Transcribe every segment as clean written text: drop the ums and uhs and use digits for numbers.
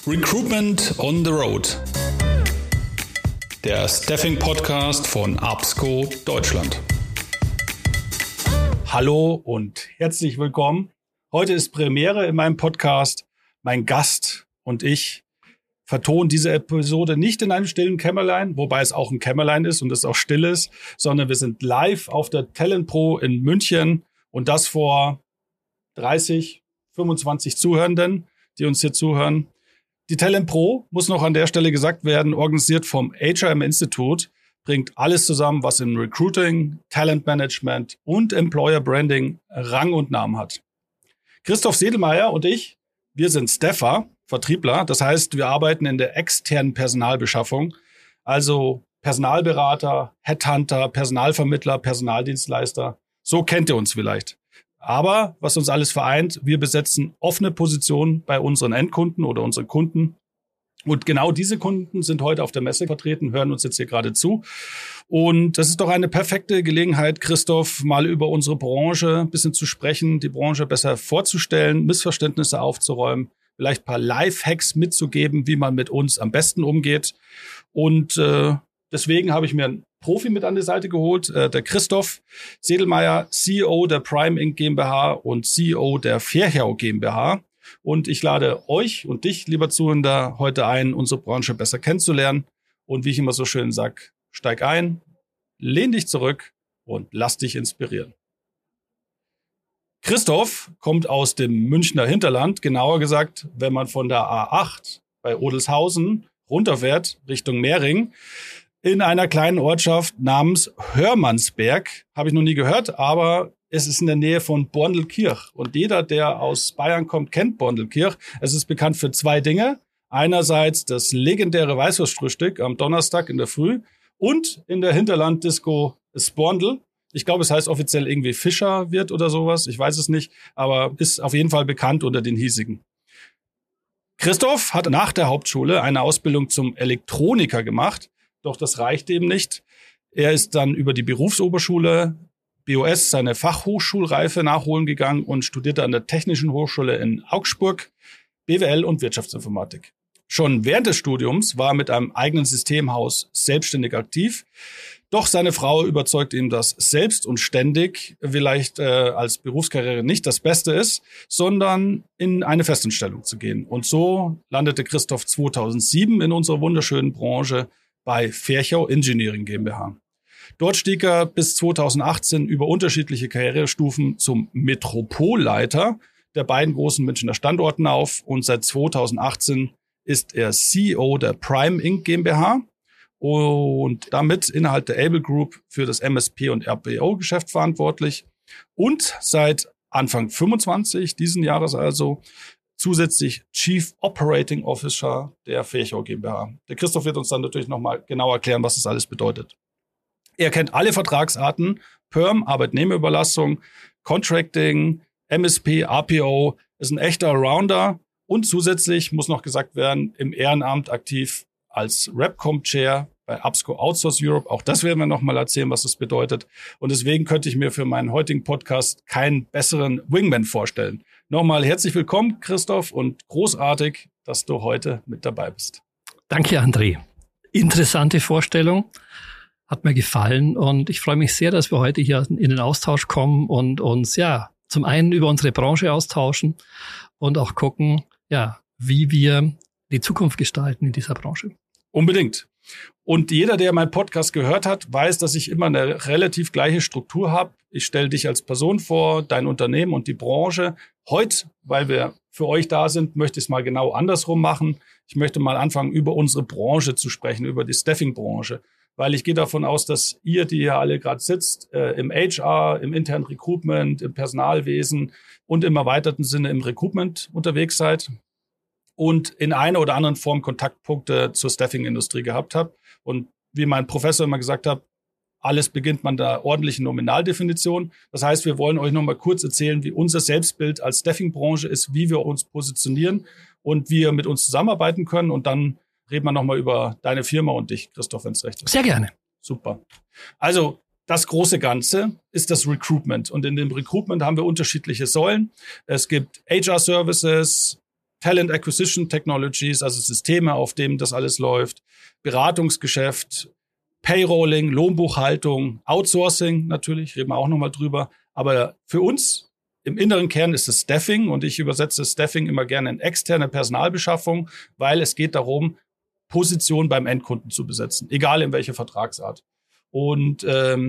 Recruitment on the Road. Der Staffing-Podcast von APSCO Deutschland. Hallo und herzlich willkommen. Heute ist Premiere in meinem Podcast. Mein Gast und ich vertonen diese Episode nicht in einem stillen Kämmerlein, wobei es auch ein Kämmerlein ist und es auch still ist, sondern wir sind live auf der Talent Pro in München und das vor 30, 25 Zuhörenden, die uns hier zuhören. Die Talent Pro, muss noch an der Stelle gesagt werden, organisiert vom HRM Institute, bringt alles zusammen, was im Recruiting, Talent Management und Employer Branding Rang und Namen hat. Christoph Sedelmeier und ich, wir sind Staffer, Vertriebler. Das heißt, wir arbeiten in der externen Personalbeschaffung, also Personalberater, Headhunter, Personalvermittler, Personaldienstleister. So kennt ihr uns vielleicht. Aber was uns alles vereint, wir besetzen offene Positionen bei unseren Endkunden oder unseren Kunden. Und genau diese Kunden sind heute auf der Messe vertreten, hören uns jetzt hier gerade zu. Und das ist doch eine perfekte Gelegenheit, Christoph, mal über unsere Branche ein bisschen zu sprechen, die Branche besser vorzustellen, Missverständnisse aufzuräumen, vielleicht ein paar Lifehacks mitzugeben, wie man mit uns am besten umgeht. Und deswegen habe ich mir einen Profi mit an die Seite geholt, der Christoph Sedelmeier, CEO der Prime Inc. GmbH und CEO der Ferchau GmbH. Und ich lade euch und dich, lieber Zuhörer, heute ein, unsere Branche besser kennenzulernen. Und wie ich immer so schön sage, steig ein, lehn dich zurück und lass dich inspirieren. Christoph kommt aus dem Münchner Hinterland, genauer gesagt, wenn man von der A8 bei Odelshausen runterfährt Richtung Mehring, in einer kleinen Ortschaft namens Hörmannsberg. Habe ich noch nie gehört, aber es ist in der Nähe von Borndelkirch. Und jeder, der aus Bayern kommt, kennt Borndelkirch. Es ist bekannt für zwei Dinge. Einerseits das legendäre Weißwurstfrühstück am Donnerstag in der Früh und in der Hinterlanddisco Sporndl. Ich glaube, es heißt offiziell irgendwie Fischerwirt oder sowas. Ich weiß es nicht, aber ist auf jeden Fall bekannt unter den hiesigen. Christoph hat nach der Hauptschule eine Ausbildung zum Elektroniker gemacht. Doch das reichte ihm nicht. Er ist dann über die Berufsoberschule BOS seine Fachhochschulreife nachholen gegangen und studierte an der Technischen Hochschule in Augsburg BWL und Wirtschaftsinformatik. Schon während des Studiums war er mit einem eigenen Systemhaus selbstständig aktiv. Doch seine Frau überzeugte ihm, dass selbst und ständig vielleicht als Berufskarriere nicht das Beste ist, sondern in eine Festanstellung zu gehen. Und so landete Christoph 2007 in unserer wunderschönen Branche bei Ferchau Engineering GmbH. Dort stieg er bis 2018 über unterschiedliche Karrierestufen zum Metropolleiter der beiden großen Münchner Standorten auf und seit 2018 ist er CEO der Prime Inc. GmbH und damit innerhalb der Able Group für das MSP und RPO-Geschäft verantwortlich und seit Anfang 25 diesen Jahres also zusätzlich Chief Operating Officer der Ferchau GmbH. Der Christoph wird uns dann natürlich nochmal genau erklären, was das alles bedeutet. Er kennt alle Vertragsarten, Perm, Arbeitnehmerüberlassung, Contracting, MSP, RPO, ist ein echter Allrounder und zusätzlich muss noch gesagt werden, im Ehrenamt aktiv als Repcom-Chair bei APSCO Outsource Europe. Auch das werden wir nochmal erzählen, was das bedeutet. Und deswegen könnte ich mir für meinen heutigen Podcast keinen besseren Wingman vorstellen. Nochmal herzlich willkommen, Christoph, und großartig, dass du heute mit dabei bist. Danke, André. Interessante Vorstellung. Hat mir gefallen und ich freue mich sehr, dass wir heute hier in den Austausch kommen und uns ja zum einen über unsere Branche austauschen und auch gucken, ja, wie wir die Zukunft gestalten in dieser Branche. Unbedingt. Und jeder, der meinen Podcast gehört hat, weiß, dass ich immer eine relativ gleiche Struktur habe. Ich stelle dich als Person vor, dein Unternehmen und die Branche. Heute, weil wir für euch da sind, möchte ich es mal genau andersrum machen. Ich möchte mal anfangen, über unsere Branche zu sprechen, über die Staffing-Branche. Weil ich gehe davon aus, dass ihr, die hier alle gerade sitzt, im HR, im internen Recruitment, im Personalwesen und im erweiterten Sinne im Recruitment unterwegs seid und in einer oder anderen Form Kontaktpunkte zur Staffing-Industrie gehabt habt. Und wie mein Professor immer gesagt hat, alles beginnt man der ordentlichen Nominaldefinition. Das heißt, wir wollen euch noch mal kurz erzählen, wie unser Selbstbild als Staffing-Branche ist, wie wir uns positionieren und wie ihr mit uns zusammenarbeiten können. Und dann reden wir noch mal über deine Firma und dich, Christoph, wenn es recht ist. Sehr gerne. Super. Also das große Ganze ist das Recruitment. Und in dem Recruitment haben wir unterschiedliche Säulen. Es gibt HR-Services, Talent Acquisition Technologies, also Systeme, auf denen das alles läuft, Beratungsgeschäft, Payrolling, Lohnbuchhaltung, Outsourcing natürlich, reden wir auch nochmal drüber. Aber für uns im inneren Kern ist es Staffing und ich übersetze Staffing immer gerne in externe Personalbeschaffung, weil es geht darum, Positionen beim Endkunden zu besetzen, egal in welcher Vertragsart. Und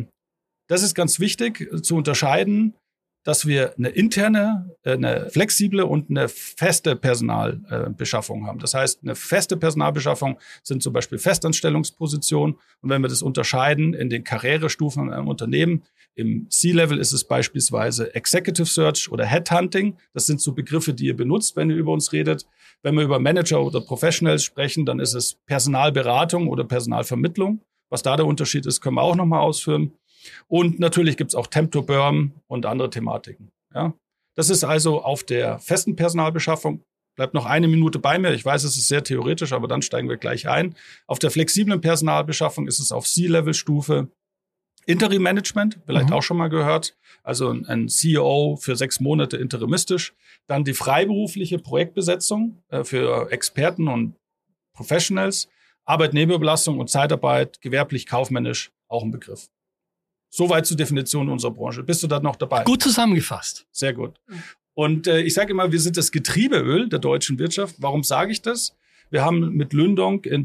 das ist ganz wichtig zu unterscheiden, dass wir eine interne, eine flexible und eine feste Personalbeschaffung haben. Das heißt, eine feste Personalbeschaffung sind zum Beispiel Festanstellungspositionen. Und wenn wir das unterscheiden in den Karrierestufen in einem Unternehmen, im C-Level ist es beispielsweise Executive Search oder Headhunting. Das sind so Begriffe, die ihr benutzt, wenn ihr über uns redet. Wenn wir über Manager oder Professionals sprechen, dann ist es Personalberatung oder Personalvermittlung. Was da der Unterschied ist, können wir auch nochmal ausführen. Und natürlich gibt es auch Temp to Perm und andere Thematiken. Ja? Das ist also auf der festen Personalbeschaffung. Bleibt noch eine Minute bei mir. Ich weiß, es ist sehr theoretisch, aber dann steigen wir gleich ein. Auf der flexiblen Personalbeschaffung ist es auf C-Level-Stufe Interim Management, vielleicht auch schon mal gehört. Also ein CEO für 6 Monate interimistisch. Dann die freiberufliche Projektbesetzung für Experten und Professionals. Arbeitnehmerbelastung und Zeitarbeit, gewerblich-kaufmännisch, auch ein Begriff. Soweit zur Definition unserer Branche. Bist du da noch dabei? Gut zusammengefasst. Sehr gut. Und ich sage immer, wir sind das Getriebeöl der deutschen Wirtschaft. Warum sage ich das? Wir haben mit Lündong in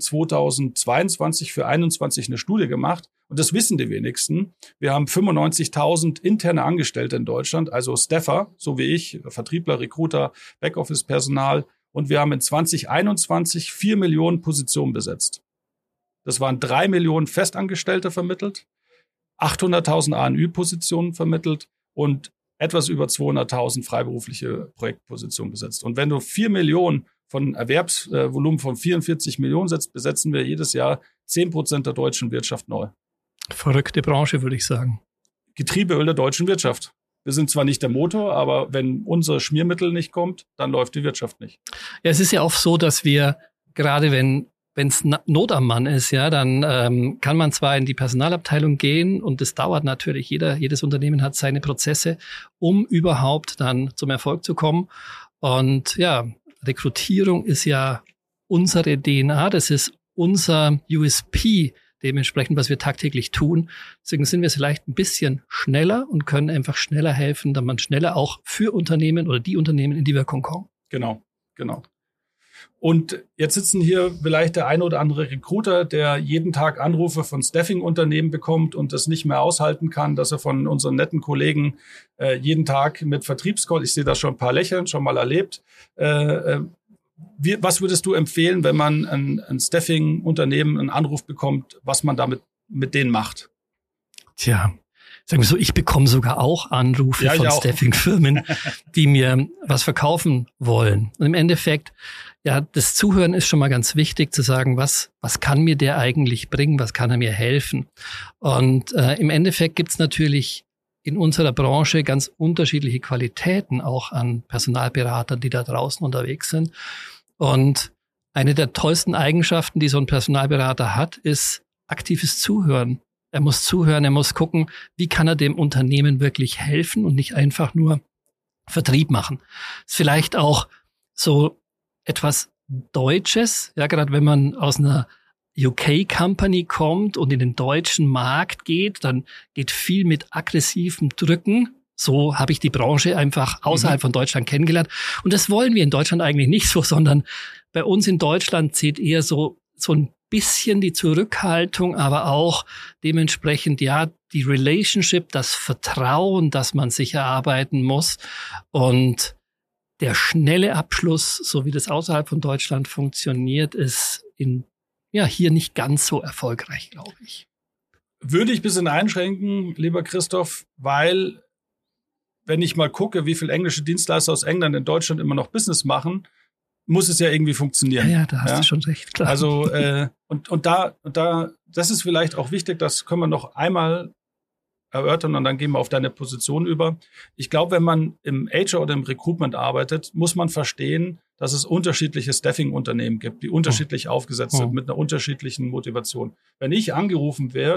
2022 für 21 eine Studie gemacht. Und das wissen die wenigsten. Wir haben 95.000 interne Angestellte in Deutschland, also Staffer, so wie ich, Vertriebler, Recruiter, Backoffice-Personal. Und wir haben in 2021 4 Millionen Positionen besetzt. Das waren 3 Millionen Festangestellte vermittelt, 800.000 ANÜ-Positionen vermittelt und etwas über 200.000 freiberufliche Projektpositionen besetzt. Und wenn du 4 Millionen von Erwerbsvolumen von 44 Millionen setzt, besetzen wir jedes Jahr 10% der deutschen Wirtschaft neu. Verrückte Branche, würde ich sagen. Getriebeöl der deutschen Wirtschaft. Wir sind zwar nicht der Motor, aber wenn unser Schmiermittel nicht kommt, dann läuft die Wirtschaft nicht. Ja, es ist ja oft so, dass wir, gerade wenn es Not am Mann ist, ja, dann kann man zwar in die Personalabteilung gehen und es dauert natürlich, jedes Unternehmen hat seine Prozesse, um überhaupt dann zum Erfolg zu kommen. Und ja, Rekrutierung ist ja unsere DNA, das ist unser USP, dementsprechend, was wir tagtäglich tun. Deswegen sind wir vielleicht ein bisschen schneller und können einfach schneller helfen, damit man schneller auch für Unternehmen oder die Unternehmen in die Wirkung kommt. Genau. Und jetzt sitzen hier vielleicht der eine oder andere Recruiter, der jeden Tag Anrufe von Staffing-Unternehmen bekommt und das nicht mehr aushalten kann, dass er von unseren netten Kollegen jeden Tag mit Vertriebscall, ich sehe da schon ein paar Lächeln, schon mal erlebt. Was würdest du empfehlen, wenn man ein Staffing-Unternehmen einen Anruf bekommt, was man damit mit denen macht? Tja, sagen wir so, ich bekomme sogar auch Anrufe von Staffing-Firmen, die mir was verkaufen wollen. Und im Endeffekt, ja, das Zuhören ist schon mal ganz wichtig, zu sagen, was kann mir der eigentlich bringen, was kann er mir helfen? Und im Endeffekt gibt's natürlich in unserer Branche ganz unterschiedliche Qualitäten auch an Personalberatern, die da draußen unterwegs sind. Und eine der tollsten Eigenschaften, die so ein Personalberater hat, ist aktives Zuhören. Er muss zuhören, er muss gucken, wie kann er dem Unternehmen wirklich helfen und nicht einfach nur Vertrieb machen. Ist vielleicht auch so etwas Deutsches, ja, gerade wenn man aus einer UK-Company kommt und in den deutschen Markt geht, dann geht viel mit aggressivem Drücken. So habe ich die Branche einfach außerhalb von Deutschland kennengelernt. Und das wollen wir in Deutschland eigentlich nicht so, sondern bei uns in Deutschland zählt eher so ein bisschen die Zurückhaltung, aber auch dementsprechend, ja, die Relationship, das Vertrauen, das man sich erarbeiten muss. Und der schnelle Abschluss, so wie das außerhalb von Deutschland funktioniert, ist hier nicht ganz so erfolgreich, glaube ich. Würde ich ein bisschen einschränken, lieber Christoph, weil, wenn ich mal gucke, wie viele englische Dienstleister aus England in Deutschland immer noch Business machen, muss es ja irgendwie funktionieren. Ja, da hast du schon recht, klar. Also, und da, das ist vielleicht auch wichtig, das können wir noch einmal erörtern und dann gehen wir auf deine Position über. Ich glaube, wenn man im HR oder im Recruitment arbeitet, muss man verstehen, dass es unterschiedliche Staffing-Unternehmen gibt, die unterschiedlich aufgesetzt sind, mit einer unterschiedlichen Motivation. Wenn ich angerufen werde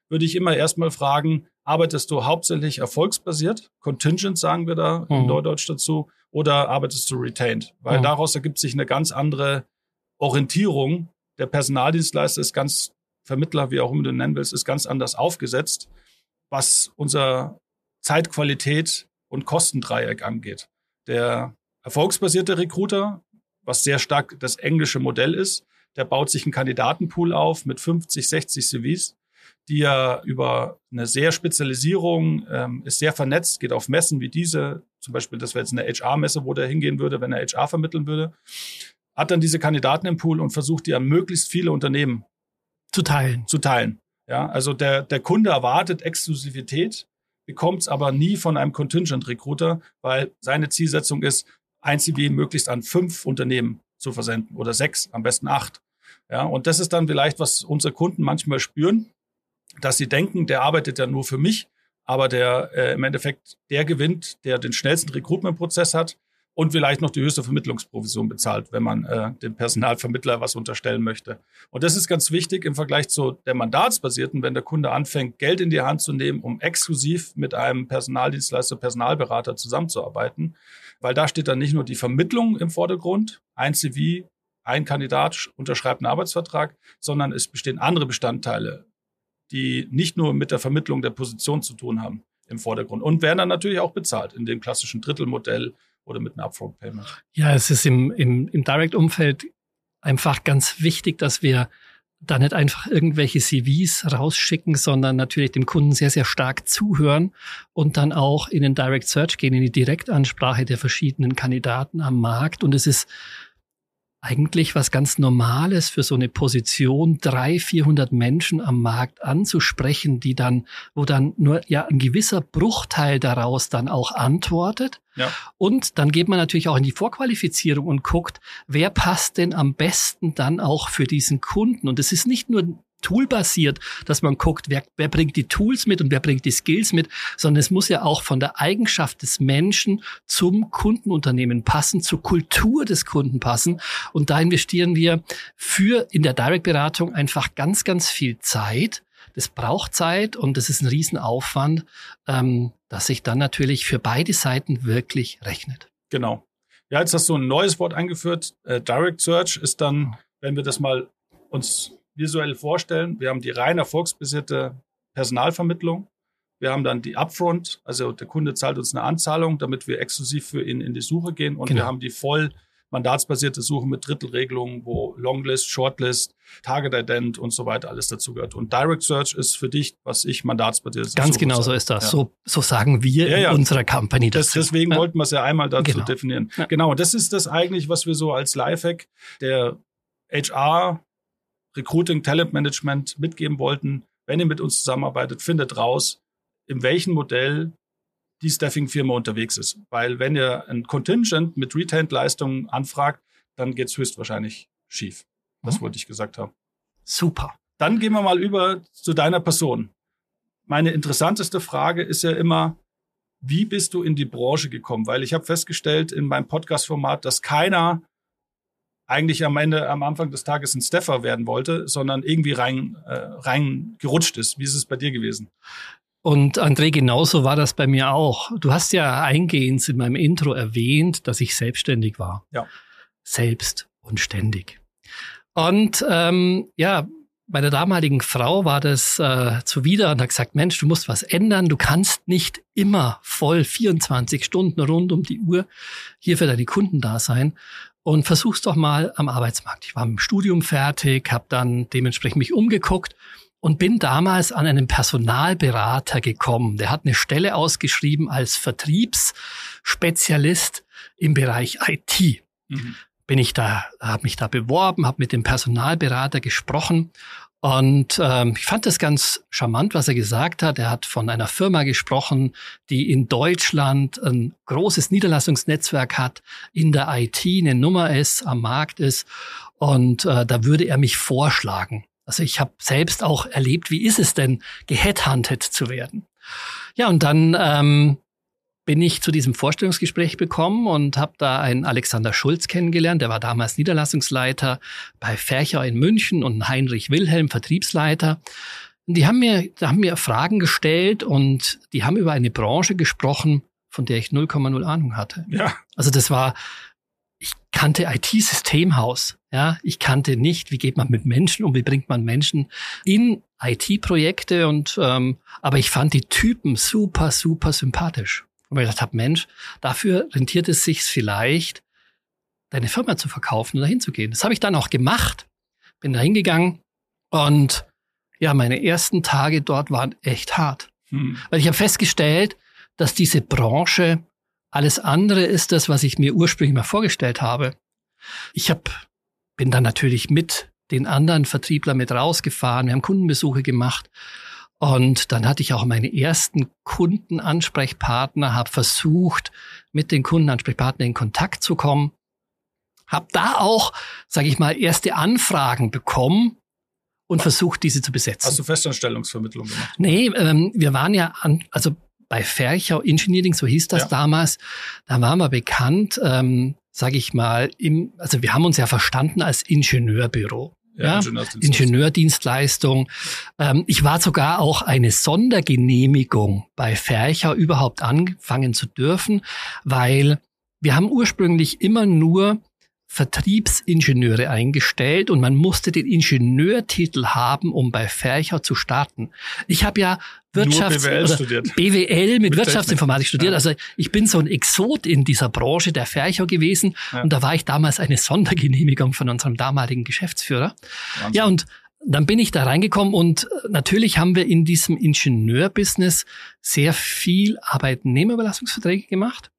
würde ich immer erstmal fragen, arbeitest du hauptsächlich erfolgsbasiert, Contingent sagen wir da in Neudeutsch dazu, oder arbeitest du retained? Weil daraus ergibt sich eine ganz andere Orientierung. Der Personaldienstleister ist ganz, Vermittler, wie auch immer du nennen willst, ist ganz anders aufgesetzt, was unser Zeitqualität und Kostendreieck angeht. Der erfolgsbasierte Recruiter, was sehr stark das englische Modell ist, der baut sich einen Kandidatenpool auf mit 50, 60 CVs, die er über eine sehr Spezialisierung ist sehr vernetzt, geht auf Messen wie diese, zum Beispiel, das wäre jetzt eine HR-Messe, wo der hingehen würde, wenn er HR vermitteln würde, hat dann diese Kandidaten im Pool und versucht, die an möglichst viele Unternehmen zu teilen. Ja, also der Kunde erwartet Exklusivität, bekommt es aber nie von einem Contingent-Recruiter, weil seine Zielsetzung ist, ein CV möglichst an 5 Unternehmen zu versenden oder 6, am besten 8. Ja, und das ist dann vielleicht, was unsere Kunden manchmal spüren, dass sie denken, der arbeitet ja nur für mich, aber der im Endeffekt der gewinnt, der den schnellsten Recruitment-Prozess hat und vielleicht noch die höchste Vermittlungsprovision bezahlt, wenn man dem Personalvermittler was unterstellen möchte. Und das ist ganz wichtig im Vergleich zu der mandatsbasierten, wenn der Kunde anfängt, Geld in die Hand zu nehmen, um exklusiv mit einem Personaldienstleister, Personalberater zusammenzuarbeiten, weil da steht dann nicht nur die Vermittlung im Vordergrund, ein CV, ein Kandidat unterschreibt einen Arbeitsvertrag, sondern es bestehen andere Bestandteile, die nicht nur mit der Vermittlung der Position zu tun haben im Vordergrund und werden dann natürlich auch bezahlt in dem klassischen Drittelmodell oder mit einem Upfront-Payment. Ja, es ist im Direct-Umfeld einfach ganz wichtig, dass wir da nicht einfach irgendwelche CVs rausschicken, sondern natürlich dem Kunden sehr, sehr stark zuhören und dann auch in den Direct Search gehen, in die Direktansprache der verschiedenen Kandidaten am Markt. Und es ist eigentlich was ganz Normales für so eine Position, 300-400 Menschen am Markt anzusprechen, wo dann nur ein gewisser Bruchteil daraus dann auch antwortet. Ja. Und dann geht man natürlich auch in die Vorqualifizierung und guckt, wer passt denn am besten dann auch für diesen Kunden. Und es ist nicht nur toolbasiert, dass man guckt, wer bringt die Tools mit und wer bringt die Skills mit, sondern es muss ja auch von der Eigenschaft des Menschen zum Kundenunternehmen passen, zur Kultur des Kunden passen. Und da investieren wir in der Direct-Beratung einfach ganz, ganz viel Zeit. Das braucht Zeit und das ist ein Riesenaufwand, das sich dann natürlich für beide Seiten wirklich rechnet. Genau. Ja, jetzt hast du ein neues Wort eingeführt. Direct Search ist dann, wenn wir das mal uns visuell vorstellen, wir haben die rein erfolgsbasierte Personalvermittlung. Wir haben dann die Upfront, also der Kunde zahlt uns eine Anzahlung, damit wir exklusiv für ihn in die Suche gehen. Und wir haben die voll mandatsbasierte Suche mit Drittelregelungen, wo Longlist, Shortlist, Target Ident und so weiter alles dazu gehört. Und Direct Search ist für dich, was ich mandatsbasiert. Ganz Suche genau so ist das. Ja. So sagen wir in unserer Company das. Deswegen wollten wir es ja einmal dazu definieren. Ja. Genau, das ist das eigentlich, was wir so als Lifehack der HR Recruiting, Talent Management mitgeben wollten. Wenn ihr mit uns zusammenarbeitet, findet raus, in welchem Modell die Staffing-Firma unterwegs ist. Weil wenn ihr ein Contingent mit Retained-Leistungen anfragt, dann geht es höchstwahrscheinlich schief. Das wollte ich gesagt haben. Super. Dann gehen wir mal über zu deiner Person. Meine interessanteste Frage ist ja immer, wie bist du in die Branche gekommen? Weil ich habe festgestellt in meinem Podcast-Format, dass keiner eigentlich am Anfang des Tages ein Staffer werden wollte, sondern irgendwie rein gerutscht ist. Wie ist es bei dir gewesen? Und André, genauso war das bei mir auch. Du hast ja eingehend in meinem Intro erwähnt, dass ich selbstständig war. Ja. Selbst und ständig. Und bei der damaligen Frau war das zuwider und hat gesagt, Mensch, du musst was ändern. Du kannst nicht immer voll 24 Stunden rund um die Uhr hier für deine Kunden da sein. Und versuch's doch mal am Arbeitsmarkt. Ich war mit dem Studium fertig, habe dann dementsprechend mich umgeguckt und bin damals an einen Personalberater gekommen. Der hat eine Stelle ausgeschrieben als Vertriebsspezialist im Bereich IT. Mhm. Habe mich da beworben, habe mit dem Personalberater gesprochen und ich fand das ganz charmant, was er gesagt hat. Er hat von einer Firma gesprochen, die in Deutschland ein großes Niederlassungsnetzwerk hat, in der IT eine Nummer ist, am Markt ist und da würde er mich vorschlagen. Also ich habe selbst auch erlebt, wie ist es denn, geheadhuntet zu werden. Ja, und dann bin ich zu diesem Vorstellungsgespräch gekommen und habe da einen Alexander Schulz kennengelernt. Der war damals Niederlassungsleiter bei Fercher in München und Heinrich Wilhelm, Vertriebsleiter. Und da haben mir Fragen gestellt und die haben über eine Branche gesprochen, von der ich 0,0 Ahnung hatte. Ja. Also ich kannte IT-Systemhaus. Ja, ich kannte nicht, wie geht man mit Menschen um, wie bringt man Menschen in IT-Projekte aber ich fand die Typen super, super sympathisch. Und ich gedacht habe, Mensch, dafür rentiert es sich vielleicht, deine Firma zu verkaufen und dahin zu gehen. Das habe ich dann auch gemacht, bin da hingegangen und ja, meine ersten Tage dort waren echt hart. Weil ich habe festgestellt, dass diese Branche alles andere ist, das, was ich mir ursprünglich mal vorgestellt habe. Ich bin dann natürlich mit den anderen Vertrieblern mit rausgefahren, wir haben Kundenbesuche gemacht und dann hatte ich auch meine ersten Kundenansprechpartner, habe versucht, mit den Kundenansprechpartnern in Kontakt zu kommen, habe da auch, sage ich mal, erste Anfragen bekommen und versucht, diese zu besetzen. Hast du Festanstellungsvermittlung gemacht? Nee, wir waren ja bei Ferchau Engineering, so hieß das damals, da waren wir bekannt, sage ich mal, wir haben uns ja verstanden als Ingenieurbüro. Ja, Ingenieurdienstleistung. Ich war sogar auch eine Sondergenehmigung bei Ferchau überhaupt anfangen zu dürfen, weil wir haben ursprünglich immer nur Vertriebsingenieure eingestellt und man musste den Ingenieurtitel haben, um bei Ferchau zu starten. Ich habe ja BWL mit Wirtschaftsinformatik studiert. Ja. Also ich bin so ein Exot in dieser Branche der Ferchau gewesen und da war ich damals eine Sondergenehmigung von unserem damaligen Geschäftsführer. Wahnsinn. Ja, und dann bin ich da reingekommen und natürlich haben wir in diesem Ingenieurbusiness sehr viel Arbeitnehmerüberlassungsverträge gemacht.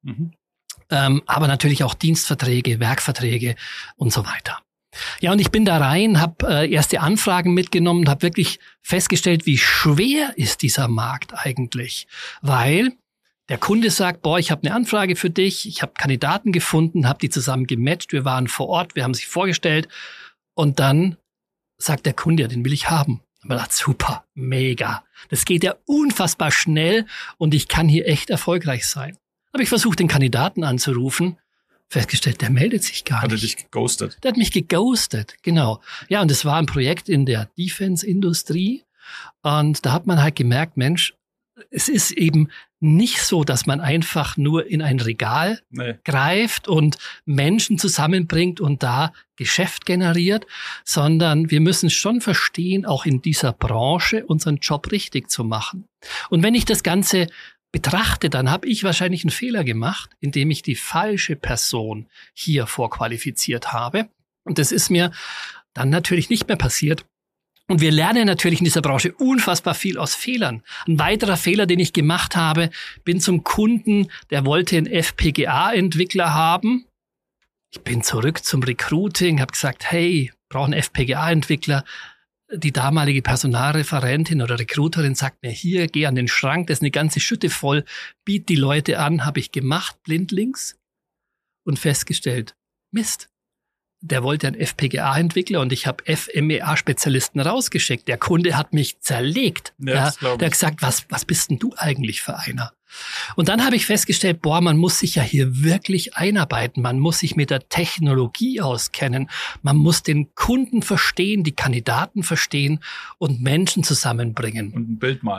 Aber natürlich auch Dienstverträge, Werkverträge und so weiter. Ja, und ich bin da rein, habe erste Anfragen mitgenommen, habe wirklich festgestellt, wie schwer ist dieser Markt eigentlich, weil der Kunde sagt, ich habe eine Anfrage für dich, ich habe Kandidaten gefunden, habe die zusammen gematcht, wir waren vor Ort, wir haben sich vorgestellt und dann sagt der Kunde, ja, den will ich haben. Und man dachte, super, mega, das geht ja unfassbar schnell und ich kann hier echt erfolgreich sein. Habe ich versucht, den Kandidaten anzurufen, festgestellt, der meldet sich gar nicht. Hat er dich geghostet? Der hat mich geghostet, genau. Ja, und es war ein Projekt in der Defense-Industrie und da hat man halt gemerkt, Mensch, es ist eben nicht so, dass man einfach nur in ein Regal greift und Menschen zusammenbringt und da Geschäft generiert, sondern wir müssen schon verstehen, auch in dieser Branche unseren Job richtig zu machen. Und wenn ich das Ganze betrachte, dann habe ich wahrscheinlich einen Fehler gemacht, indem ich die falsche Person hier vorqualifiziert habe. Und das ist mir dann natürlich nicht mehr passiert. Und wir lernen natürlich in dieser Branche unfassbar viel aus Fehlern. Ein weiterer Fehler, den ich gemacht habe, bin zum Kunden, der wollte einen FPGA-Entwickler haben. Ich bin zurück zum Recruiting, habe gesagt, hey, brauche einen FPGA-Entwickler. Die damalige Personalreferentin oder Recruiterin sagt mir, hier, geh an den Schrank, das ist eine ganze Schütte voll, biet die Leute an, habe ich gemacht, blindlings und festgestellt, Mist, der wollte einen FPGA-Entwickler und ich habe FMEA-Spezialisten rausgeschickt. Der Kunde hat mich zerlegt. Der hat gesagt, was bist denn du eigentlich für einer? Und dann habe ich festgestellt, man muss sich ja hier wirklich einarbeiten. Man muss sich mit der Technologie auskennen. Man muss den Kunden verstehen, die Kandidaten verstehen und Menschen zusammenbringen. Und ein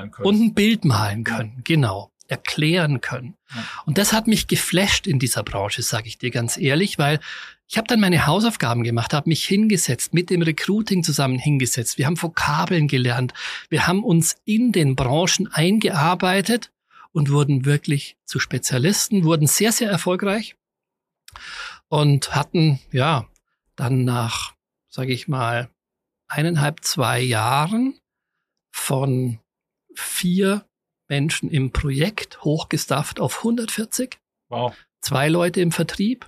Bild malen können. Genau. Erklären können. Ja. Und das hat mich geflasht in dieser Branche, sage ich dir ganz ehrlich, weil ich habe dann meine Hausaufgaben gemacht, habe mich hingesetzt, mit dem Recruiting zusammen hingesetzt. Wir haben Vokabeln gelernt. Wir haben uns in den Branchen eingearbeitet und wurden wirklich zu Spezialisten, wurden sehr, sehr erfolgreich und hatten, dann nach, sage ich mal, 1,5, 2 Jahren von 4 Menschen im Projekt hochgestafft auf 140. Wow. 2 Leute im Vertrieb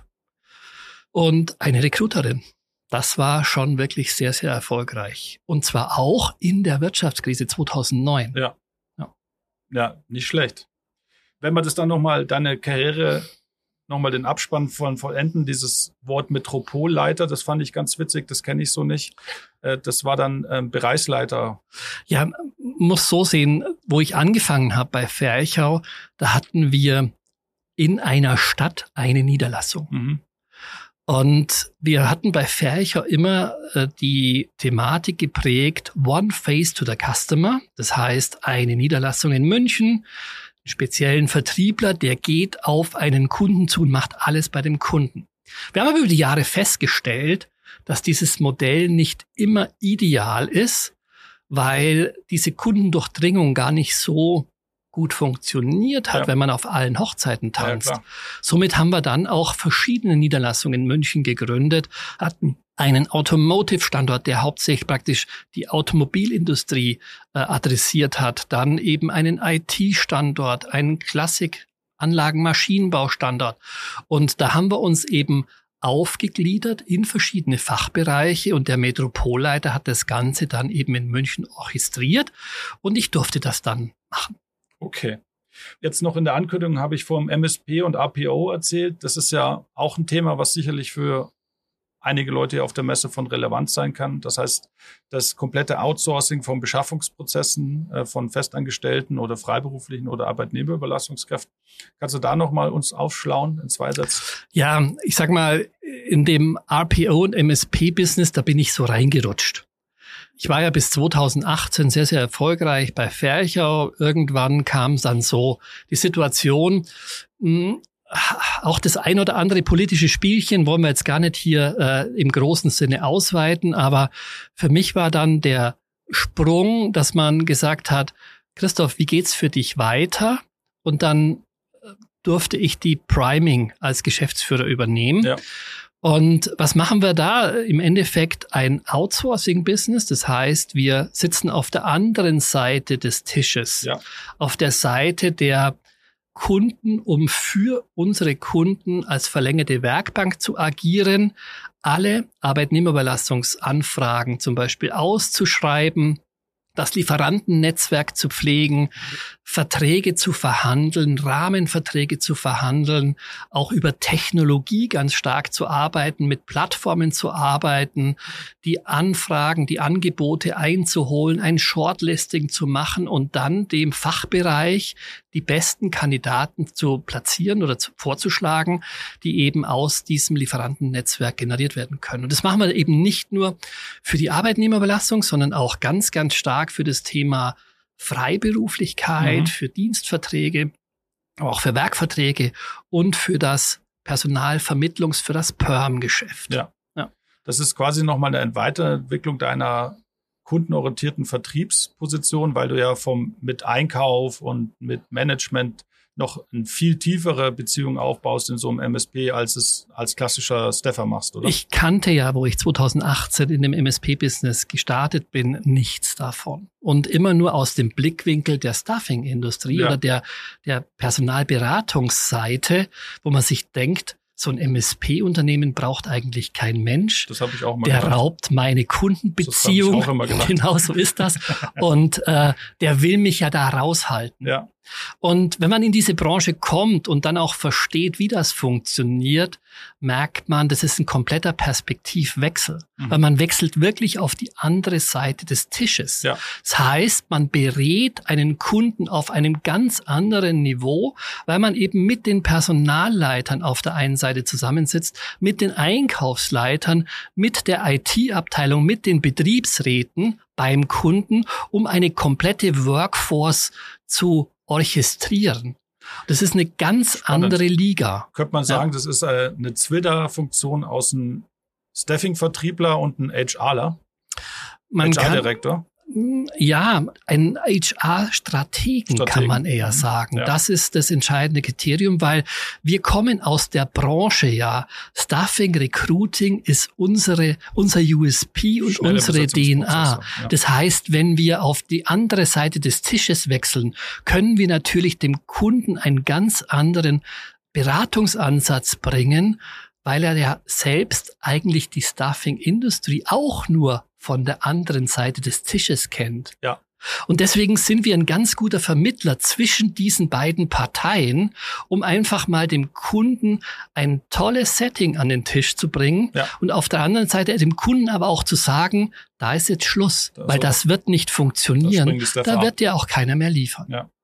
und eine Recruiterin. Das war schon wirklich sehr, sehr erfolgreich. Und zwar auch in der Wirtschaftskrise 2009. Ja, nicht schlecht. Wenn man das dann nochmal, deine Karriere, nochmal den Abspann von vollenden, dieses Wort Metropolleiter, das fand ich ganz witzig, das kenne ich so nicht. Das war dann Bereichsleiter. Ja, muss so sehen, wo ich angefangen habe bei Ferchau, da hatten wir in einer Stadt eine Niederlassung. Und wir hatten bei Fercher immer die Thematik geprägt, One Face to the Customer. Das heißt, eine Niederlassung in München, einen speziellen Vertriebler, der geht auf einen Kunden zu und macht alles bei dem Kunden. Wir haben aber über die Jahre festgestellt, dass dieses Modell nicht immer ideal ist, weil diese Kundendurchdringung gar nicht so gut funktioniert hat, wenn man auf allen Hochzeiten tanzt. Ja, somit haben wir dann auch verschiedene Niederlassungen in München gegründet, hatten einen Automotive-Standort, der hauptsächlich praktisch die Automobilindustrie adressiert hat, dann eben einen IT-Standort, einen Klassik-Anlagen-Maschinenbau-Standort. Und da haben wir uns eben aufgegliedert in verschiedene Fachbereiche und der Metropolleiter hat das Ganze dann eben in München orchestriert und ich durfte das dann machen. Okay. Jetzt noch in der Ankündigung habe ich vom MSP und RPO erzählt. Das ist ja auch ein Thema, was sicherlich für einige Leute auf der Messe von Relevanz sein kann. Das heißt, das komplette Outsourcing von Beschaffungsprozessen von Festangestellten oder Freiberuflichen oder Arbeitnehmerüberlassungskräften. Kannst du da nochmal uns aufschlauen in 2 Sätzen? Ja, ich sag mal, in dem RPO und MSP-Business, da bin ich so reingerutscht. Ich war ja bis 2018 sehr, sehr erfolgreich bei Fercher. Irgendwann kam dann so die Situation, auch das ein oder andere politische Spielchen wollen wir jetzt gar nicht hier im großen Sinne ausweiten, aber für mich war dann der Sprung, dass man gesagt hat, Christoph, wie geht's für dich weiter? Und dann durfte ich die Priming als Geschäftsführer übernehmen. Ja. Und was machen wir da? Im Endeffekt ein Outsourcing-Business. Das heißt, wir sitzen auf der anderen Seite des Tisches, auf der Seite der Kunden, um für unsere Kunden als verlängerte Werkbank zu agieren, alle Arbeitnehmerüberlassungsanfragen zum Beispiel auszuschreiben, das Lieferantennetzwerk zu pflegen, Verträge zu verhandeln, Rahmenverträge zu verhandeln, auch über Technologie ganz stark zu arbeiten, mit Plattformen zu arbeiten, die Anfragen, die Angebote einzuholen, ein Shortlisting zu machen und dann dem Fachbereich die besten Kandidaten zu platzieren oder vorzuschlagen, die eben aus diesem Lieferantennetzwerk generiert werden können. Und das machen wir eben nicht nur für die Arbeitnehmerüberlassung, sondern auch ganz, ganz stark für das Thema Freiberuflichkeit, für Dienstverträge, aber auch für Werkverträge und für das für das Perm-Geschäft. Ja. Das ist quasi nochmal eine Weiterentwicklung deiner kundenorientierten Vertriebsposition, weil du ja mit Einkauf und mit Management noch eine viel tiefere Beziehung aufbaust in so einem MSP, als es als klassischer Staffer machst, oder? Ich kannte ja, wo ich 2018 in dem MSP-Business gestartet bin, nichts davon. Und immer nur aus dem Blickwinkel der Staffing-Industrie oder der Personalberatungsseite, wo man sich denkt, so ein MSP-Unternehmen braucht eigentlich kein Mensch. Das habe ich auch mal gedacht. Der raubt meine Kundenbeziehung. Das habe ich auch immer gedacht. Genau so ist das. Und der will mich ja da raushalten. Ja. Und wenn man in diese Branche kommt und dann auch versteht, wie das funktioniert, merkt man, das ist ein kompletter Perspektivwechsel. Weil man wechselt wirklich auf die andere Seite des Tisches. Ja. Das heißt, man berät einen Kunden auf einem ganz anderen Niveau, weil man eben mit den Personalleitern auf der einen Seite zusammensitzt, mit den Einkaufsleitern, mit der IT-Abteilung, mit den Betriebsräten beim Kunden, um eine komplette Workforce zu orchestrieren. Das ist eine ganz andere Liga. Könnte man sagen, das ist eine Zwillerfunktion aus einem Staffing-Vertriebler und einem HRler? HR-Direktor? Ja, ein HR-Strategen kann man eher sagen. Ja. Das ist das entscheidende Kriterium, weil wir kommen aus der Branche, Staffing, Recruiting ist unser USP und unsere DNA. Ja. Das heißt, wenn wir auf die andere Seite des Tisches wechseln, können wir natürlich dem Kunden einen ganz anderen Beratungsansatz bringen, weil er ja selbst eigentlich die Staffing-Industrie auch nur von der anderen Seite des Tisches kennt. Ja. Und deswegen sind wir ein ganz guter Vermittler zwischen diesen beiden Parteien, um einfach mal dem Kunden ein tolles Setting an den Tisch zu bringen und auf der anderen Seite dem Kunden aber auch zu sagen, da ist jetzt Schluss, weil das wird nicht funktionieren. Da wird dir auch keiner mehr liefern. Ja.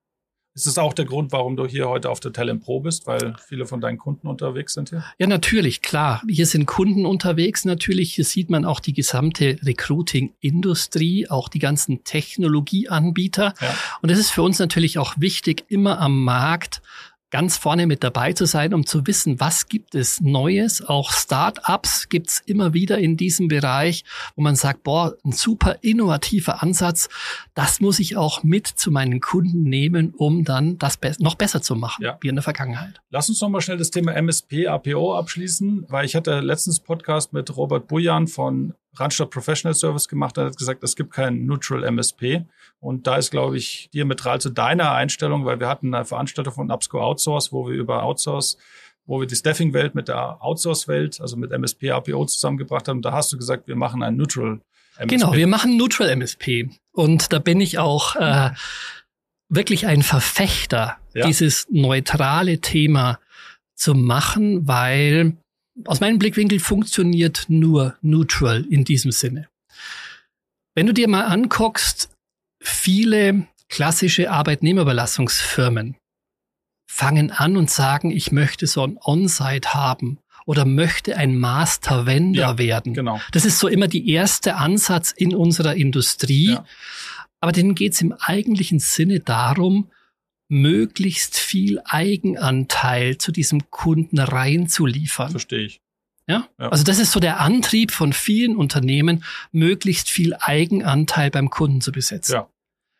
Ist das auch der Grund, warum du hier heute auf der Talent Pro bist, weil viele von deinen Kunden unterwegs sind hier? Ja, natürlich, klar. Hier sind Kunden unterwegs natürlich. Hier sieht man auch die gesamte Recruiting-Industrie, auch die ganzen Technologieanbieter. Ja. Und es ist für uns natürlich auch wichtig, immer am Markt ganz vorne mit dabei zu sein, um zu wissen, was gibt es Neues. Auch Start-ups gibt es immer wieder in diesem Bereich, wo man sagt, boah, ein super innovativer Ansatz, das muss ich auch mit zu meinen Kunden nehmen, um dann das noch besser zu machen, wie in der Vergangenheit. Lass uns noch mal schnell das Thema MSP, APO abschließen, weil ich hatte letztens Podcast mit Robert Bujan von Randstadt Professional Service gemacht, er hat gesagt, es gibt keinen Neutral MSP. Und da ist, glaube ich, diametral zu deiner Einstellung, weil wir hatten eine Veranstaltung von APSCO Outsource, wo wir die Staffing-Welt mit der Outsource-Welt, also mit MSP, APO zusammengebracht haben. Da hast du gesagt, wir machen ein Neutral MSP. Genau, wir machen Neutral MSP. Und da bin ich auch wirklich ein Verfechter, dieses neutrale Thema zu machen, weil aus meinem Blickwinkel funktioniert nur Neutral in diesem Sinne. Wenn du dir mal anguckst, viele klassische Arbeitnehmerüberlassungsfirmen fangen an und sagen, ich möchte so ein On-Site haben oder möchte ein Master-Vendor werden. Genau. Das ist so immer der erste Ansatz in unserer Industrie. Ja. Aber denen geht es im eigentlichen Sinne darum, möglichst viel Eigenanteil zu diesem Kunden reinzuliefern. Verstehe ich. Ja? Also das ist so der Antrieb von vielen Unternehmen, möglichst viel Eigenanteil beim Kunden zu besetzen. Ja.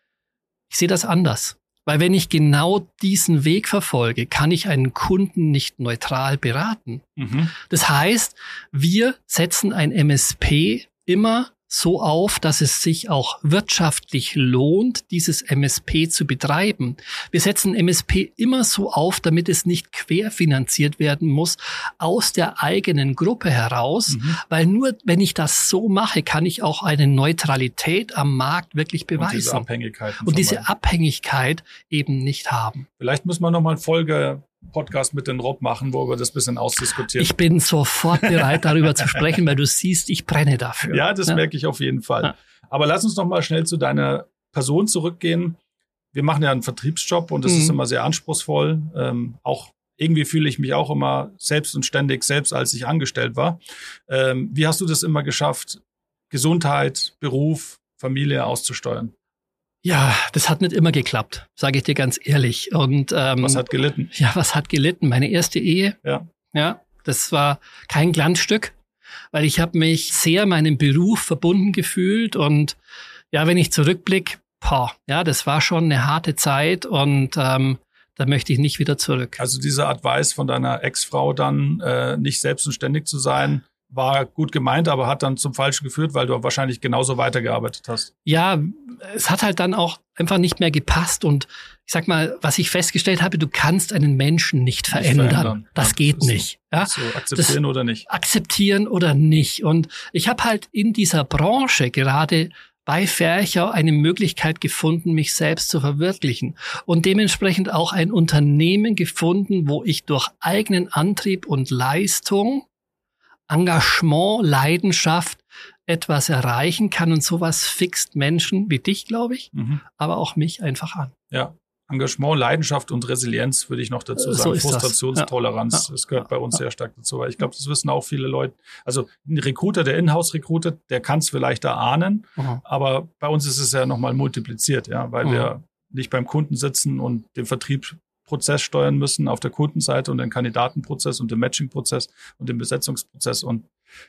Ich sehe das anders. Weil wenn ich genau diesen Weg verfolge, kann ich einen Kunden nicht neutral beraten. Mhm. Das heißt, wir setzen ein MSP immer so auf, dass es sich auch wirtschaftlich lohnt, dieses MSP zu betreiben. Wir setzen MSP immer so auf, damit es nicht querfinanziert werden muss aus der eigenen Gruppe heraus, weil nur wenn ich das so mache, kann ich auch eine Neutralität am Markt wirklich beweisen. Und diese Abhängigkeit eben nicht haben. Vielleicht müssen wir nochmal einen Podcast mit den Rob machen, wo wir das ein bisschen ausdiskutieren. Ich bin sofort bereit, darüber zu sprechen, weil du siehst, ich brenne dafür. Ja, das merke ich auf jeden Fall. Ja. Aber lass uns noch mal schnell zu deiner Person zurückgehen. Wir machen ja einen Vertriebsjob und das ist immer sehr anspruchsvoll. Auch irgendwie fühle ich mich auch immer selbst und ständig, selbst als ich angestellt war. Wie hast du das immer geschafft, Gesundheit, Beruf, Familie auszusteuern? Ja, das hat nicht immer geklappt, sage ich dir ganz ehrlich. Und was hat gelitten? Ja, was hat gelitten? Meine erste Ehe. Ja, das war kein Glanzstück, weil ich habe mich sehr meinem Beruf verbunden gefühlt. Und ja, wenn ich zurückblicke, das war schon eine harte Zeit und da möchte ich nicht wieder zurück. Also dieser Advice von deiner Ex-Frau dann, nicht selbst und ständig zu sein, war gut gemeint, aber hat dann zum Falschen geführt, weil du wahrscheinlich genauso weitergearbeitet hast. Ja, es hat halt dann auch einfach nicht mehr gepasst. Und ich sag mal, was ich festgestellt habe, du kannst einen Menschen nicht verändern. Das geht nicht. Ja? So, akzeptieren oder nicht. Akzeptieren oder nicht. Und ich habe halt in dieser Branche gerade bei Ferchau eine Möglichkeit gefunden, mich selbst zu verwirklichen und dementsprechend auch ein Unternehmen gefunden, wo ich durch eigenen Antrieb und Leistung, Engagement, Leidenschaft etwas erreichen kann und sowas fixt Menschen wie dich, glaube ich, aber auch mich einfach an. Ja, Engagement, Leidenschaft und Resilienz würde ich noch dazu sagen. So Frustrationstoleranz, das gehört bei uns sehr stark dazu. Weil ich glaube, das wissen auch viele Leute. Also ein Recruiter, der in-house recruitet, der kann es vielleicht erahnen, aber bei uns ist es ja nochmal multipliziert, ja, weil wir nicht beim Kunden sitzen und den Vertriebsprozess steuern müssen auf der Kundenseite und den Kandidatenprozess und den Matchingprozess und den Besetzungsprozess und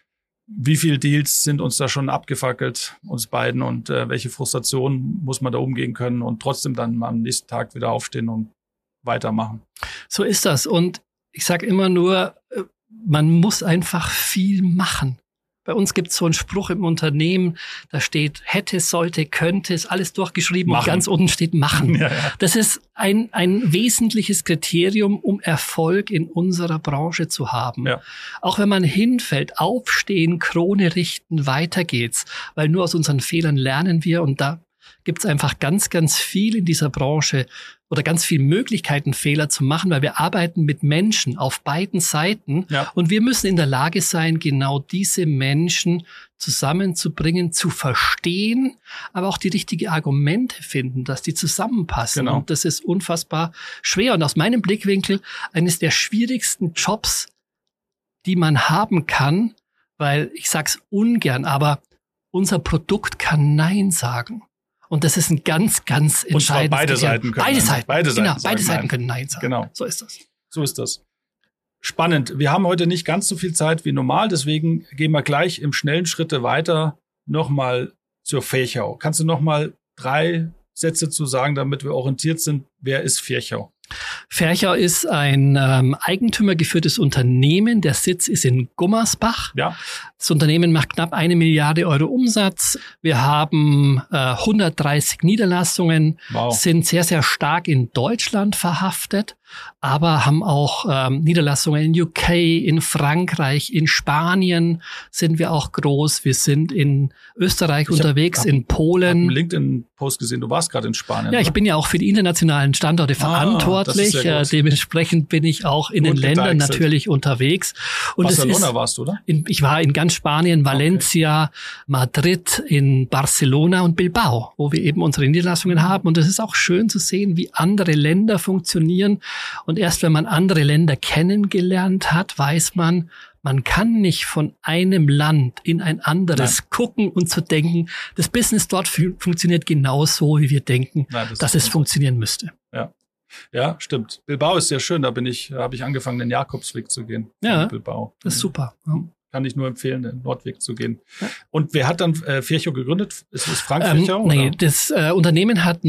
wie viele Deals sind uns da schon abgefackelt, uns beiden, und welche Frustration muss man da umgehen können und trotzdem dann am nächsten Tag wieder aufstehen und weitermachen. So ist das. Und ich sage immer nur, man muss einfach viel machen. Bei uns gibt es so einen Spruch im Unternehmen, da steht hätte, sollte, könnte, ist alles durchgeschrieben und ganz unten steht machen. Ja. Das ist ein wesentliches Kriterium, um Erfolg in unserer Branche zu haben. Ja. Auch wenn man hinfällt, aufstehen, Krone richten, weiter geht's. Weil nur aus unseren Fehlern lernen wir und da gibt's einfach ganz, ganz viel in dieser Branche, oder ganz viel Möglichkeiten, Fehler zu machen, weil wir arbeiten mit Menschen auf beiden Seiten. Ja. Und wir müssen in der Lage sein, genau diese Menschen zusammenzubringen, zu verstehen, aber auch die richtigen Argumente finden, dass die zusammenpassen. Genau. Und das ist unfassbar schwer. Und aus meinem Blickwinkel eines der schwierigsten Jobs, die man haben kann, weil ich sag's ungern, aber unser Produkt kann Nein sagen. Und das ist ein ganz, ganz entscheidendes. Und zwar beide Kriterium. Seiten können Beide Seiten. Beide Seiten, genau, beide sagen Seiten Nein. können Nein sagen. Genau. So ist das. So ist das. Spannend. Wir haben heute nicht ganz so viel Zeit wie normal, deswegen gehen wir gleich im schnellen Schritte weiter nochmal zur Ferchau. Kannst du nochmal 3 Sätze zu sagen, damit wir orientiert sind, wer ist Ferchau? Ferchau ist ein eigentümergeführtes Unternehmen. Der Sitz ist in Gummersbach. Ja. Das Unternehmen macht knapp 1 Milliarde Euro Umsatz. Wir haben 130 Niederlassungen, Wow. sind sehr, sehr stark in Deutschland verhaftet, aber haben auch Niederlassungen in UK, in Frankreich, in Spanien sind wir auch groß. Wir sind in Österreich unterwegs, in Ich habe Polen. einen LinkedIn-Post gesehen, du warst gerade in Spanien. Ja, ich oder? bin ja auch für die internationalen Standorte verantwortlich. das ist sehr gut. Dementsprechend bin ich auch in den Gut Ländern gedeichselt. natürlich unterwegs. Und Barcelona warst du, oder? ich war in ganz Spanien, Valencia, Madrid, in Barcelona und Bilbao, wo wir eben unsere Niederlassungen haben. Und es ist auch schön zu sehen, wie andere Länder funktionieren. Und erst wenn man andere Länder kennengelernt hat, weiß man, man kann nicht von einem Land in ein anderes gucken und zu denken, das Business dort funktioniert genauso, wie wir denken, Nein, dass es funktionieren müsste. Ja, stimmt. Bilbao ist sehr schön. Da habe ich angefangen, den Jakobsweg zu gehen. Ja. In Bilbao. Das ist super. Ja. Kann ich nur empfehlen, den Nordweg zu gehen. Ja. Und wer hat dann Ferchau gegründet? Ist es Frank Ferchau? Nee, das Unternehmen hat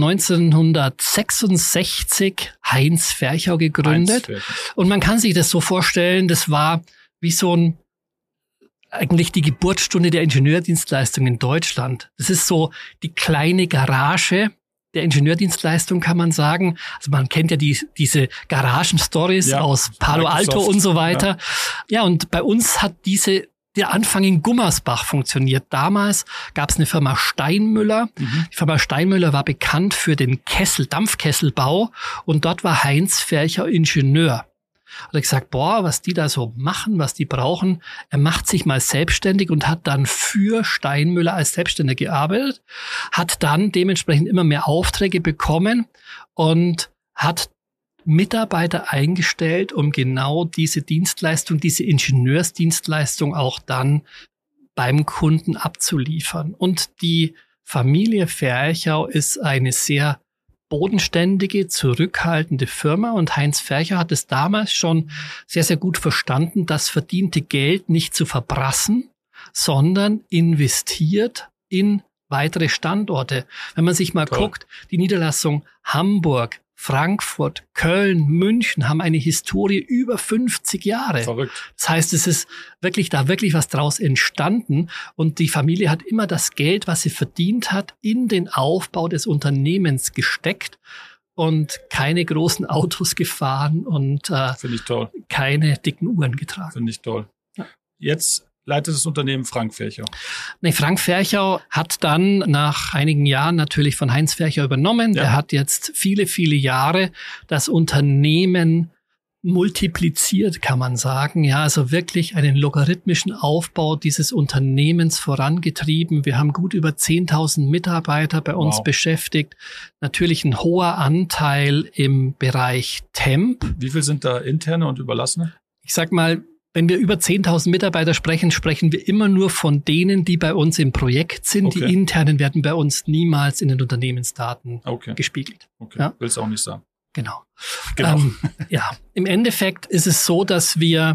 1966 Heinz Ferchau gegründet. Und man kann sich das so vorstellen, das war wie so eigentlich die Geburtsstunde der Ingenieurdienstleistung in Deutschland. Das ist so die kleine Garage der Ingenieurdienstleistung, kann man sagen. Also man kennt ja diese Garagen-Stories aus Palo Alto und so weiter. Ja, und bei uns hat der Anfang in Gummersbach funktioniert. Damals gab es eine Firma Steinmüller. Die Firma Steinmüller war bekannt für den Dampfkesselbau und dort war Heinz Ferchau Ingenieur. Hat er gesagt, was die da so machen, was die brauchen. Er macht sich mal selbstständig und hat dann für Steinmüller als Selbstständiger gearbeitet, hat dann dementsprechend immer mehr Aufträge bekommen und hat Mitarbeiter eingestellt, um genau diese Dienstleistung, diese Ingenieursdienstleistung auch dann beim Kunden abzuliefern. Und die Familie Ferchau ist eine sehr bodenständige, zurückhaltende Firma und Heinz Ferchau hat es damals schon sehr, sehr gut verstanden, das verdiente Geld nicht zu verprassen, sondern investiert in weitere Standorte. Wenn man sich mal guckt, die Niederlassung Hamburg, Frankfurt, Köln, München haben eine Historie über 50 Jahre. Verrückt. Das heißt, es ist wirklich was draus entstanden und die Familie hat immer das Geld, was sie verdient hat, in den Aufbau des Unternehmens gesteckt und keine großen Autos gefahren und Finde ich toll. keine dicken Uhren getragen. Finde ich toll. Ja. Jetzt leitet das Unternehmen Frank Ferchau. Nee, Frank Ferchau hat dann nach einigen Jahren natürlich von Heinz Ferchau übernommen. Ja. Er hat jetzt viele, viele Jahre das Unternehmen multipliziert, kann man sagen. Ja, also wirklich einen logarithmischen Aufbau dieses Unternehmens vorangetrieben. Wir haben gut über 10.000 Mitarbeiter bei uns beschäftigt. Natürlich ein hoher Anteil im Bereich Temp. Wie viel sind da interne und überlassene? Ich sag mal, wenn wir über 10.000 Mitarbeiter sprechen, sprechen wir immer nur von denen, die bei uns im Projekt sind. Okay. Die internen werden bei uns niemals in den Unternehmensdaten gespiegelt. Okay, Ja. will es auch nicht sagen. Genau. Genau. Im Endeffekt ist es so, dass wir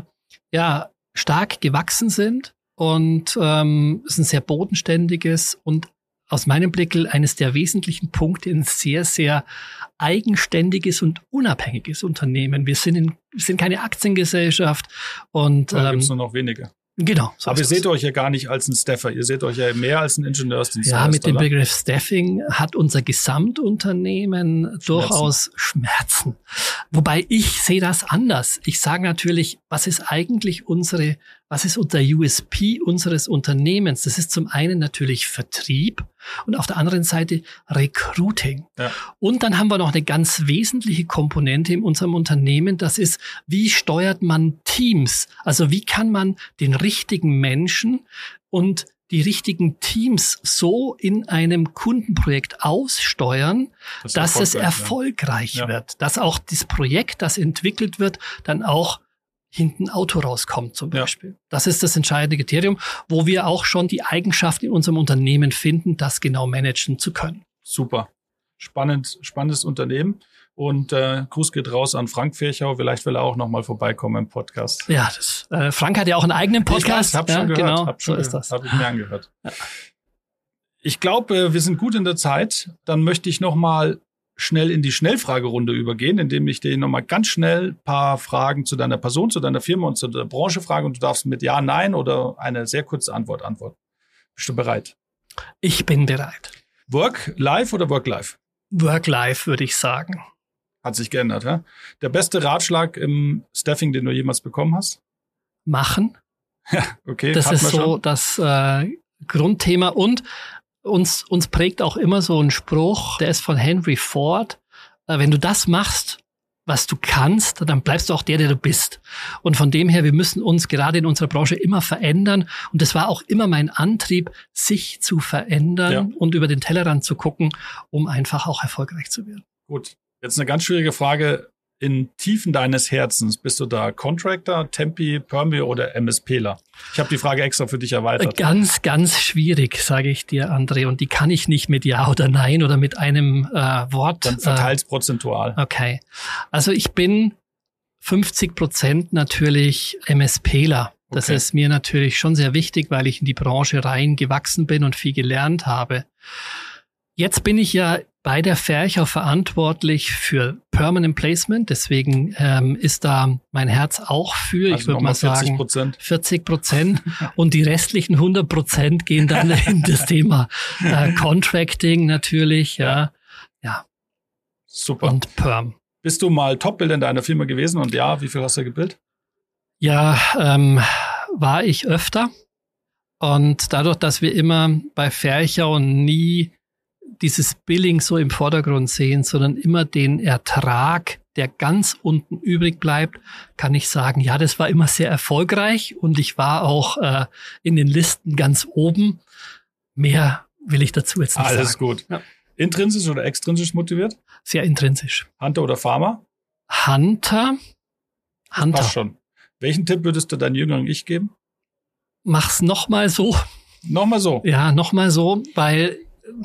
stark gewachsen sind und es ist ein sehr bodenständiges und aus meinem Blickel eines der wesentlichen Punkte ein sehr, sehr eigenständiges und unabhängiges Unternehmen. Wir sind keine Aktiengesellschaft und Da gibt es nur noch wenige. Genau. So Aber ihr ist seht es. euch ja gar nicht als ein Staffer. Ihr seht euch ja mehr als ein Ingenieursdienstleister. Ja, mit dem oder? Begriff Staffing hat unser Gesamtunternehmen durchaus Schmerzen. Wobei ich sehe das anders. Ich sage natürlich, was ist unser USP unseres Unternehmens? Das ist zum einen natürlich Vertrieb. und auf der anderen Seite Recruiting. Ja. Und dann haben wir noch eine ganz wesentliche Komponente in unserem Unternehmen, das ist, wie steuert man Teams? Also wie kann man den richtigen Menschen und die richtigen Teams so in einem Kundenprojekt aussteuern, dass es erfolgreich wird, dass auch das Projekt, das entwickelt wird, dann auch hinten Auto rauskommt zum Beispiel. Ja. Das ist das entscheidende Kriterium, wo wir auch schon die Eigenschaften in unserem Unternehmen finden, das genau managen zu können. Super. Spannendes Unternehmen. Und Gruß geht raus an Frank Ferchau. Vielleicht will er auch noch mal vorbeikommen im Podcast. Ja, Frank hat ja auch einen eigenen Podcast. Ich hab schon gehört. Genau, hab schon so ist das. Habe ich mir angehört. Ja. Ich glaube, wir sind gut in der Zeit. Dann möchte ich noch mal schnell in die Schnellfragerunde übergehen, indem ich dir noch mal ganz schnell ein paar Fragen zu deiner Person, zu deiner Firma und zu der Branche frage. Und du darfst mit Ja, Nein oder eine sehr kurze Antwort antworten. Bist du bereit? Ich bin bereit. Work-Life oder Work-Life? Work-Life, würde ich sagen. Hat sich geändert, ja? Der beste Ratschlag im Staffing, den du jemals bekommen hast? Machen. Ja, okay. Das ist so das Grundthema. Und uns prägt auch immer so ein Spruch, der ist von Henry Ford. Wenn du das machst, was du kannst, dann bleibst du auch der du bist. Und von dem her, wir müssen uns gerade in unserer Branche immer verändern. Und das war auch immer mein Antrieb, sich zu verändern und über den Tellerrand zu gucken, um einfach auch erfolgreich zu werden. Gut. Jetzt eine ganz schwierige Frage. In Tiefen deines Herzens, bist du da Contractor, Tempi, Permi oder MSPler? Ich habe die Frage extra für dich erweitert. Ganz, ganz schwierig, sage ich dir, André. Und die kann ich nicht mit Ja oder Nein oder mit einem Wort. Dann verteilt's prozentual. Okay. Also ich bin 50% natürlich MSPler. Das ist mir natürlich schon sehr wichtig, weil ich in die Branche rein gewachsen bin und viel gelernt habe. Jetzt bin ich ja bei der Ferchau verantwortlich für Permanent Placement. Deswegen ist da mein Herz auch für, also ich würde mal sagen, 40%. Und die restlichen 100% gehen dann in das Thema Contracting natürlich. Ja. Super. Und Perm. Bist du mal Top-Bild in deiner Firma gewesen? Und ja, wie viel hast du gebildet? Ja, war ich öfter. Und dadurch, dass wir immer bei Ferchau nie dieses Billing so im Vordergrund sehen, sondern immer den Ertrag, der ganz unten übrig bleibt, kann ich sagen, ja, das war immer sehr erfolgreich und ich war auch in den Listen ganz oben. Mehr will ich dazu jetzt nicht sagen. Alles gut. Ja. Intrinsisch oder extrinsisch motiviert? Sehr intrinsisch. Hunter oder Farmer? Hunter. Passt schon. Welchen Tipp würdest du deinem jüngeren Ich geben? Mach's nochmal so. Nochmal so? Ja, nochmal so, weil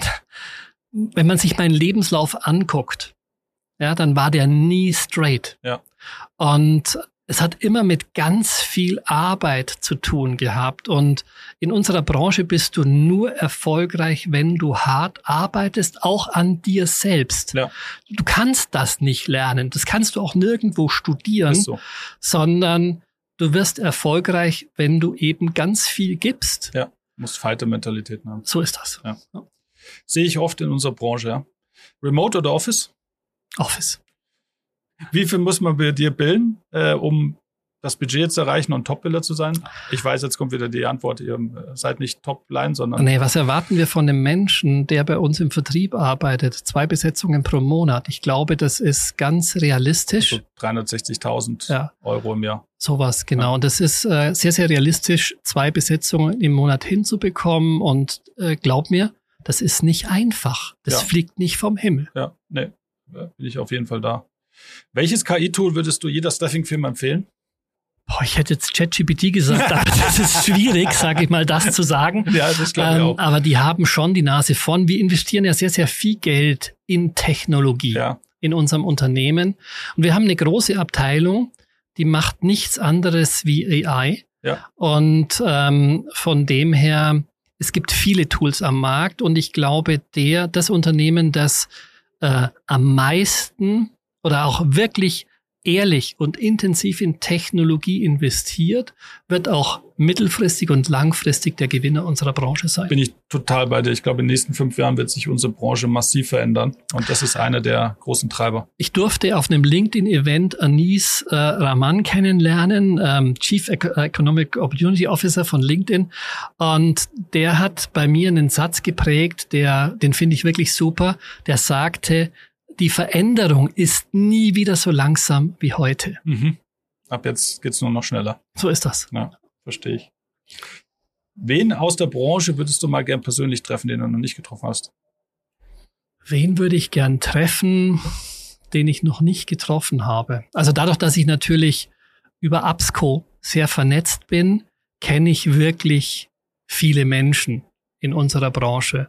wenn man sich meinen Lebenslauf anguckt, ja, dann war der nie straight. Ja. Und es hat immer mit ganz viel Arbeit zu tun gehabt. Und in unserer Branche bist du nur erfolgreich, wenn du hart arbeitest, auch an dir selbst. Ja. Du kannst das nicht lernen. Das kannst du auch nirgendwo studieren, sondern du wirst erfolgreich, wenn du eben ganz viel gibst. Ja, musst Fighter-Mentalität haben. So ist das. Ja. Sehe ich oft in unserer Branche, ja. Remote oder Office? Office. Wie viel muss man bei dir bilden, um das Budget zu erreichen und Top-Biller zu sein? Ich weiß, jetzt kommt wieder die Antwort, ihr seid nicht Top-Line, sondern... Nee, was erwarten wir von einem Menschen, der bei uns im Vertrieb arbeitet? 2 Besetzungen pro Monat. Ich glaube, das ist ganz realistisch. Also 360.000 Euro im Jahr. Sowas, genau. Ja. Und das ist sehr, sehr realistisch, 2 Besetzungen im Monat hinzubekommen. Und glaub mir, das ist nicht einfach. Das fliegt nicht vom Himmel. Ja, nee, bin ich auf jeden Fall da. Welches KI-Tool würdest du jeder Staffing-Firma empfehlen? Ich hätte jetzt ChatGPT gesagt, aber das ist schwierig, sage ich mal, das zu sagen. Ja, das glaube ich auch. Aber die haben schon die Nase vorn. Wir investieren ja sehr, sehr viel Geld in Technologie in unserem Unternehmen. Und wir haben eine große Abteilung, die macht nichts anderes wie AI. Ja. Und von dem her, es gibt viele Tools am Markt. Und ich glaube, das Unternehmen, das am meisten oder auch wirklich ehrlich und intensiv in Technologie investiert, wird auch mittelfristig und langfristig der Gewinner unserer Branche sein. Bin ich total bei dir. Ich glaube, in den nächsten 5 Jahren wird sich unsere Branche massiv verändern. Und das ist einer der großen Treiber. Ich durfte auf einem LinkedIn-Event Anis Rahman kennenlernen, Chief Economic Opportunity Officer von LinkedIn. Und der hat bei mir einen Satz geprägt, den finde ich wirklich super. Der sagte, die Veränderung ist nie wieder so langsam wie heute. Ab jetzt geht's nur noch schneller. So ist das. Ja, verstehe ich. Wen aus der Branche würdest du mal gern persönlich treffen, den du noch nicht getroffen hast? Wen würde ich gern treffen, den ich noch nicht getroffen habe? Also dadurch, dass ich natürlich über APSCO sehr vernetzt bin, kenne ich wirklich viele Menschen in unserer Branche.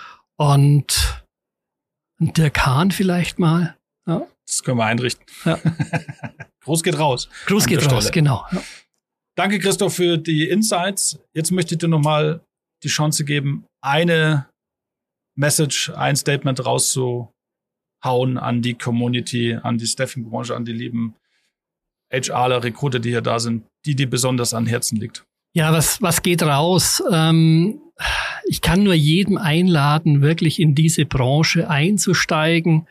Und Dirk Hahn vielleicht mal. Ja. Das können wir einrichten. Ja. Gruß geht raus. Gruß geht raus, genau. Ja. Danke, Christoph, für die Insights. Jetzt möchte ich dir nochmal die Chance geben, eine Message, ein Statement rauszuhauen an die Community, an die Staffing-Branche, an die lieben HRler, Recruiter, die hier da sind, die dir besonders an Herzen liegt. Ja, was geht raus? Ich kann nur jedem einladen, wirklich in diese Branche einzusteigen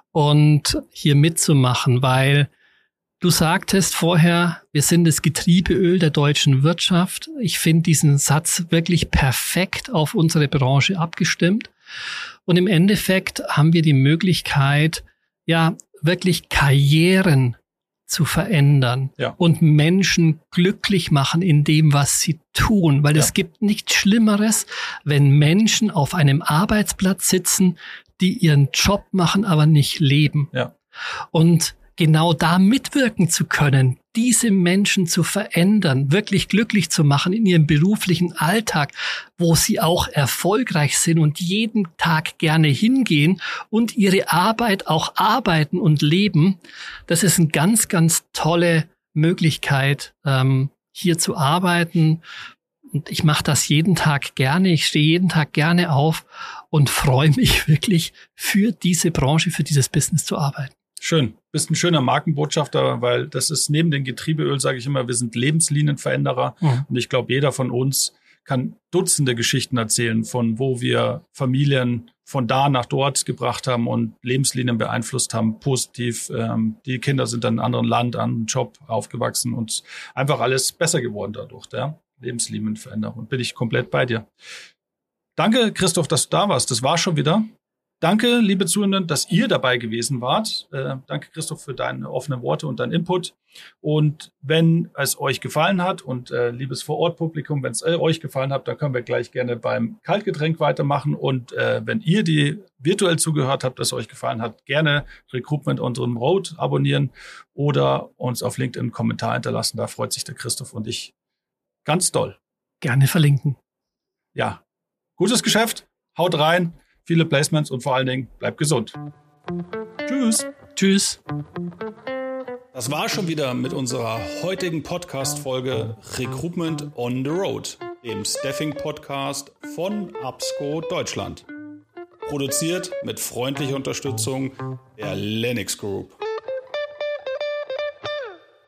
und hier mitzumachen, weil du sagtest vorher, wir sind das Getriebeöl der deutschen Wirtschaft. Ich finde diesen Satz wirklich perfekt auf unsere Branche abgestimmt. Und im Endeffekt haben wir die Möglichkeit, ja, wirklich Karrieren zu verändern und Menschen glücklich machen in dem, was sie tun. Weil es gibt nichts Schlimmeres, wenn Menschen auf einem Arbeitsplatz sitzen, die ihren Job machen, aber nicht leben. Ja. Und genau da mitwirken zu können, diese Menschen zu verändern, wirklich glücklich zu machen in ihrem beruflichen Alltag, wo sie auch erfolgreich sind und jeden Tag gerne hingehen und ihre Arbeit auch arbeiten und leben, das ist eine ganz, ganz tolle Möglichkeit, hier zu arbeiten. Und ich mache das jeden Tag gerne. Ich stehe jeden Tag gerne auf und freue mich wirklich für diese Branche, für dieses Business zu arbeiten. Schön. Bist ein schöner Markenbotschafter, weil das ist neben dem Getriebeöl, sage ich immer, wir sind Lebenslinienveränderer. Und ich glaube, jeder von uns kann Dutzende Geschichten erzählen, von wo wir Familien von da nach dort gebracht haben und Lebenslinien beeinflusst haben, positiv. Die Kinder sind in einem anderen Land, an einem Job aufgewachsen und einfach alles besser geworden dadurch. Ja? Lebenslinienveränderung. Bin ich komplett bei dir. Danke, Christoph, dass du da warst. Das war schon wieder. Danke, liebe Zuhörer, dass ihr dabei gewesen wart. Danke, Christoph, für deine offenen Worte und deinen Input. Und wenn es euch gefallen hat und liebes Vor-Ort-Publikum, wenn es euch gefallen hat, dann können wir gleich gerne beim Kaltgetränk weitermachen. Und wenn ihr die virtuell zugehört habt, dass es euch gefallen hat, gerne Recruitment on the Road abonnieren oder uns auf LinkedIn einen Kommentar hinterlassen. Da freut sich der Christoph und ich ganz doll. Gerne verlinken. Ja, gutes Geschäft. Haut rein. Viele Placements und vor allen Dingen bleibt gesund. Tschüss. Tschüss. Das war schon wieder mit unserer heutigen Podcast-Folge Recruitment on the Road, dem Staffing-Podcast von APSCO Deutschland. Produziert mit freundlicher Unterstützung der Lennox Group.